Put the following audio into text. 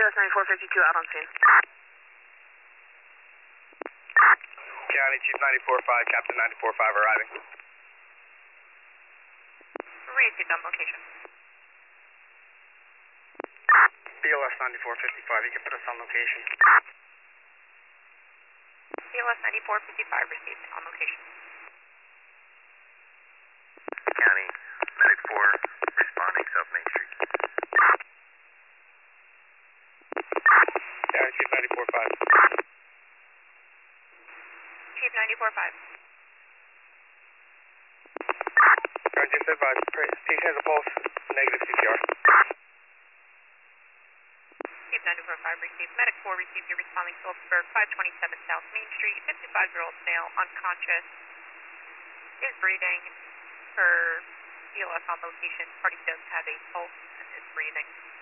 EOS 9452 out on scene. County Chief 94-5, Captain 94-5 arriving. Received on location. BLS 94-55, you can put us on location. BLS 94-55 received on location. County 94, responding South Main Street. County Chief 94-5. Chief 94-5. Just advise, patient has a pulse, negative CPR. Chief 94-5 received. Medic 4 received. You're responding Phillipsburg, 527 South Main Street. 55-year-old male, unconscious, is breathing for BLS on location. Party does have a pulse and is breathing.